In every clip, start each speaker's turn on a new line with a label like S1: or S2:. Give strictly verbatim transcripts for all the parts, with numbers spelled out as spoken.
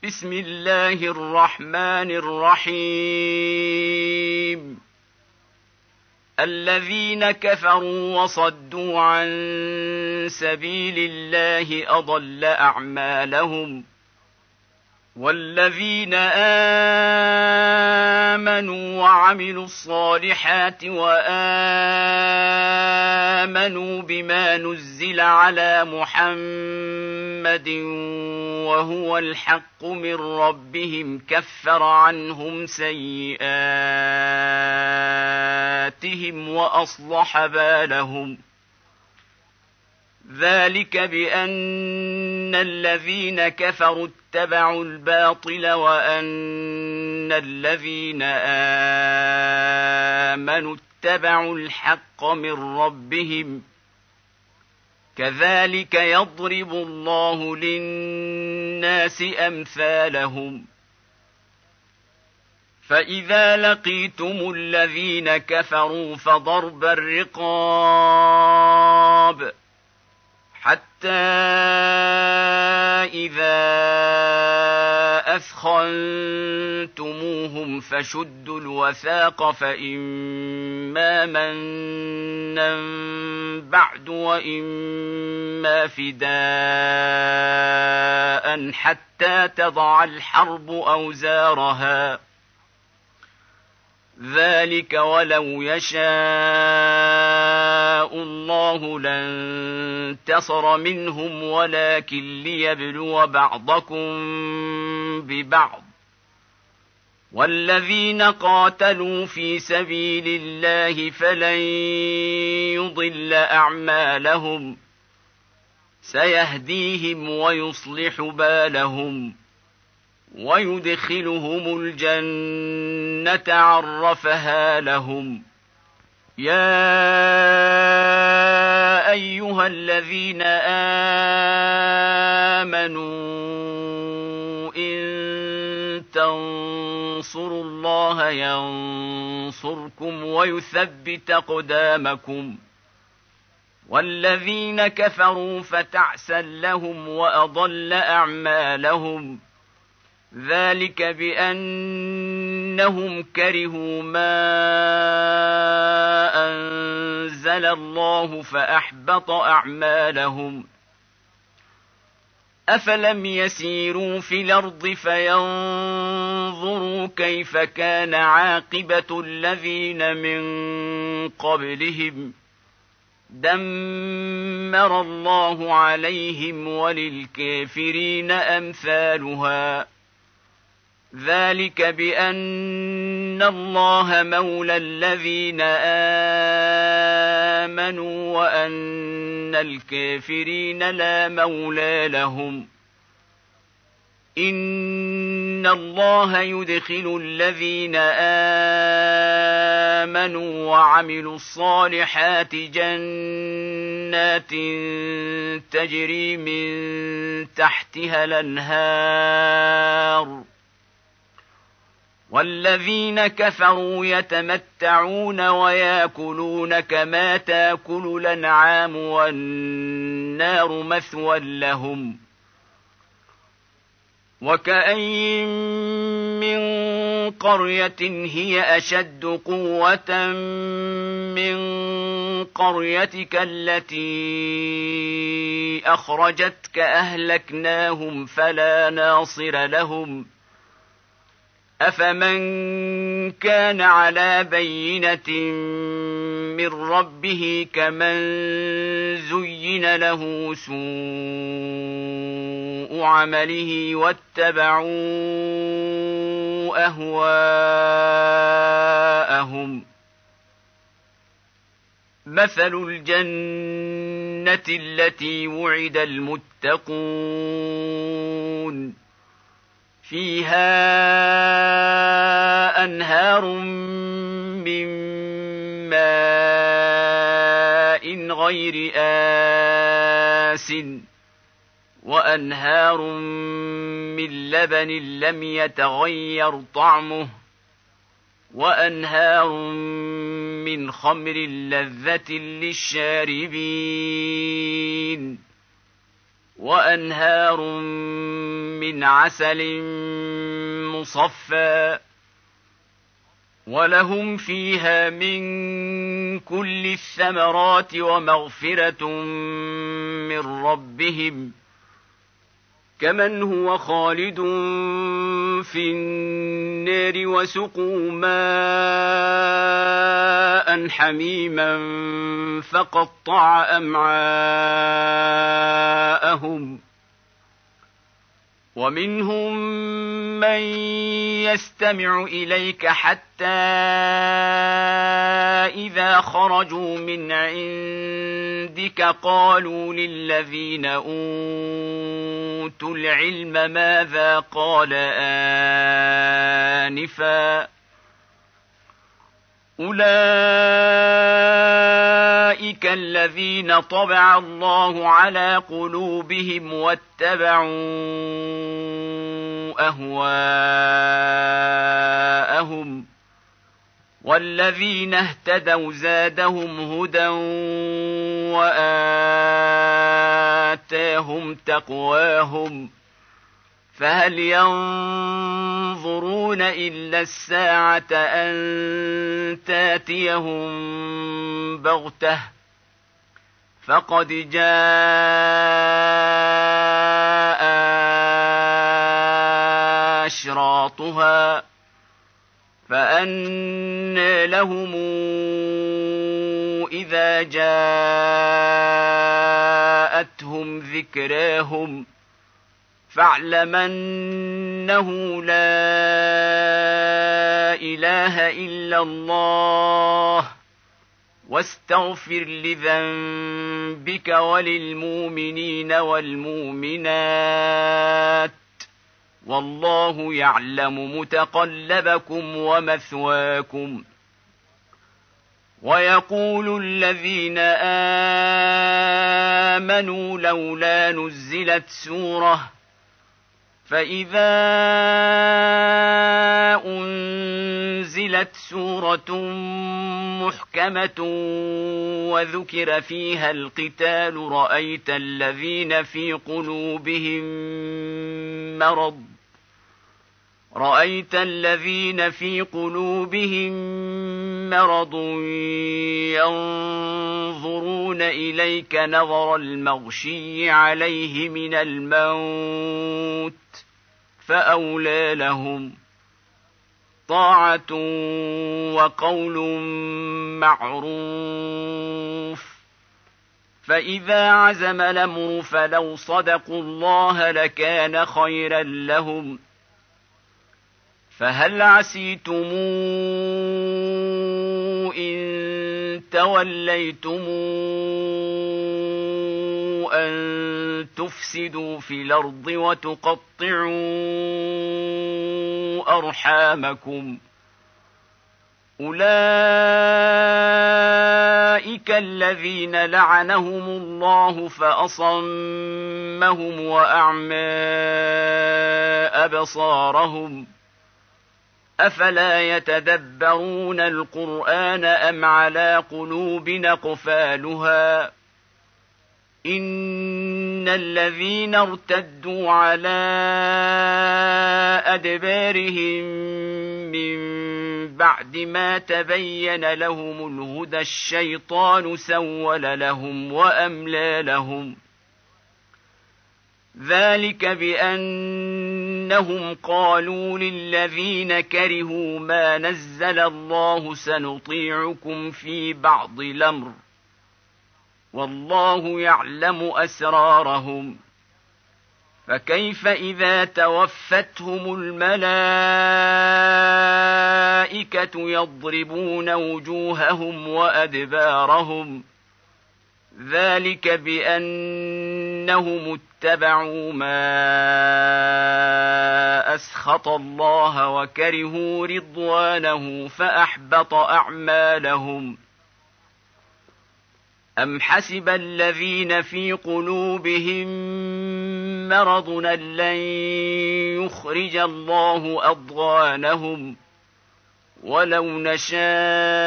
S1: بسم الله الرحمن الرحيم الذين كفروا وصدوا عن سبيل الله أضل أعمالهم والذين آمنوا وعملوا الصالحات وآمنوا بما نزل على محمد وهو الحق من ربهم كفر عنهم سيئاتهم وأصلح بالهم ذلك بأن الذين كفروا اتبعوا الباطل وأن الذين آمنوا اتبعوا الحق من ربهم كذلك يضرب الله للناس أمثالهم فإذا لقيتم الذين كفروا فضرب الرقاب حتى إذا أثخنتموهم فشدوا الوثاق فإما منا بعد وإما فداء حتى تضع الحرب أوزارها ذلك ولو يشاء الله لانتصر منهم ولكن ليبلو بعضكم ببعض والذين قاتلوا في سبيل الله فلن يضل أعمالهم سيهديهم ويصلح بالهم ويدخلهم الجنة عرفها لهم يا أيها الذين آمنوا إن تنصروا الله ينصركم ويثبت أقدامكم والذين كفروا فتعسا لهم وأضل أعمالهم ذلك بأنهم كرهوا ما أنزل الله فأحبط أعمالهم أفلم يسيروا في الأرض فينظروا كيف كان عاقبة الذين من قبلهم دمر الله عليهم وللكافرين أمثالها ذلك بأن الله مولى الذين آمنوا وأن الكافرين لا مولى لهم إن الله يدخل الذين آمنوا وعملوا الصالحات جنات تجري من تحتها الأنهار والذين كفروا يتمتعون ويأكلون كما تأكل الأنعام والنار مثوى لهم وكأين من قرية هي أشد قوة من قريتك التي أخرجتك أهلكناهم فلا ناصر لهم أفمن كان على بينة من ربه كمن زين له سوء عمله واتبعوا أهواءهم مثل الجنة التي وعد المتقون فيها أنهار من ماء غير آسٍ وأنهار من لبن لم يتغير طعمه وأنهار من خمر لذة للشاربين وأنهار من عسل مصفى ولهم فيها من كل الثمرات ومغفرة من ربهم كمن هو خالد في النار وسقوا ماء حميما فقطع أمعاءهم ومنهم من يستمع إليك حتى إذا خرجوا من عندك قالوا للذين أوتوا العلم ماذا قال آنفا أولئك الذين طبع الله على قلوبهم واتبعوا أهواءهم والذين اهتدوا زادهم هدى وآتاهم تقواهم فهل ينظرون إلا الساعة أن تاتيهم بغتة فقد جاء أشراطها فأنى لهم إذا جاءتهم ذكراهم فاعلم أنه لا إله إلا الله واستغفر لذنبك وللمؤمنين والمؤمنات والله يعلم متقلبكم ومثواكم ويقول الذين آمنوا لولا نزلت سورة فإذا أنزلت سورة محكمة وذكر فيها القتال رأيت الذين في قلوبهم مرض رأيت الذين في قلوبهم مرض ينظرون إليك نظر المغشي عليه من الموت فأولى لهم طاعة وقول معروف فإذا عزم الأمر فلو صدقوا الله لكان خيرا لهم فهل عسيتم إن توليتم أن تفسدوا في الأرض وتقطعوا أرحامكم أولئك الذين لعنهم الله فأصمهم وأعمى أبصارهم أفلا يتدبرون القرآن أم على قلوب أقفالها إن الذين ارتدوا على أدبارهم من بعد ما تبين لهم الهدى الشيطان سول لهم وأملى لهم ذلك بأنهم قالوا للذين كرهوا ما نزل الله سنطيعكم في بعض الأمر والله يعلم أسرارهم فكيف إذا توفتهم الملائكة يضربون وجوههم وأدبارهم ذلك بأنهم اتبعوا ما أسخط الله وكرهوا رضوانه فأحبط أعمالهم أم حسب الذين في قلوبهم مرض أن لن يخرج الله أضغانهم ولو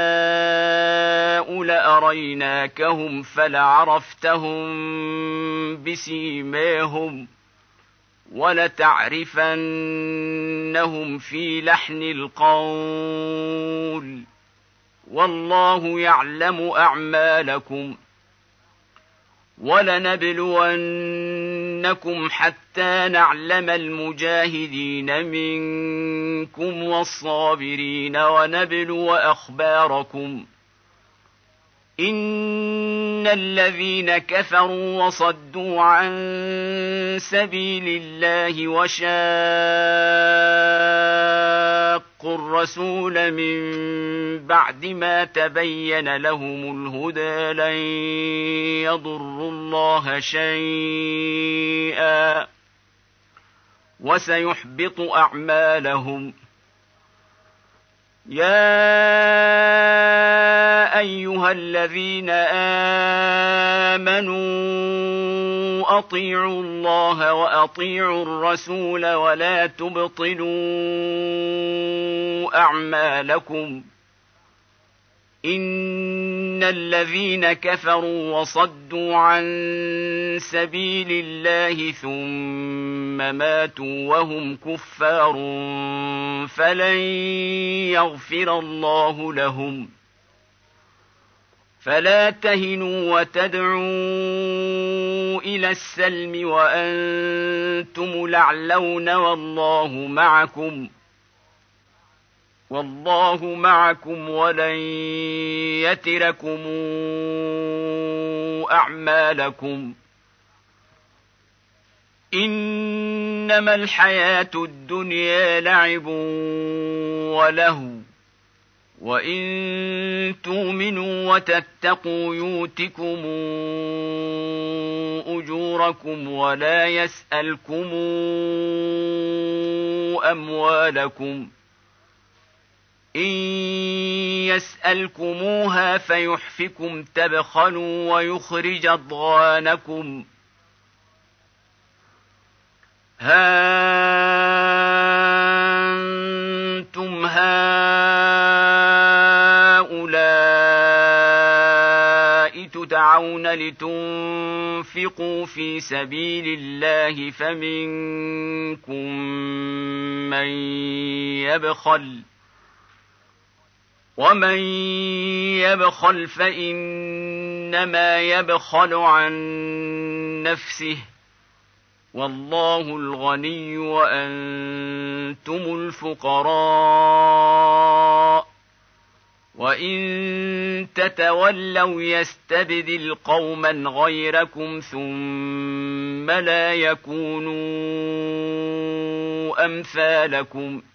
S1: نشاء لأريناكهم فلعرفتهم بسيماهم ولتعرفنهم في لحن القول والله يعلم أعمالكم ولنبلونكم حتى نعلم المجاهدين منكم والصابرين ونبلو أخباركم إن الذين كفروا وصدوا عن سبيل الله وشاقوا الرسول من بعد ما تبين لهم الهدى لن يضروا الله شيئا وسيحبط أعمالهم. يا أيها الذين آمنوا أطيعوا الله وأطيعوا الرسول ولا تبطلوا أعمالكم إن الذين كفروا وصدوا عن سبيل الله ثم ماتوا وهم كفار فلن يغفر الله لهم. فلا تهنوا وتدعوا إلى السلم وأنتم الأعلون والله معكم والله معكم ولن يتركم أعمالكم. إنما الحياة الدنيا لعب ولهو وإن تؤمنوا وتتقوا يؤتكم أجوركم ولا يسألكم أموالكم إن يسألكموها فيحفكم تبخلوا ويخرج أضغانكم. ها أنتم هؤلاء تدعون لتنفقوا في سبيل الله فمنكم من يبخل ومن يبخل فإنما يبخل عن نفسه والله الغني وأنتم الفقراء وإن تتولوا يستبدل قوما غيركم ثم لا يكونوا أمثالكم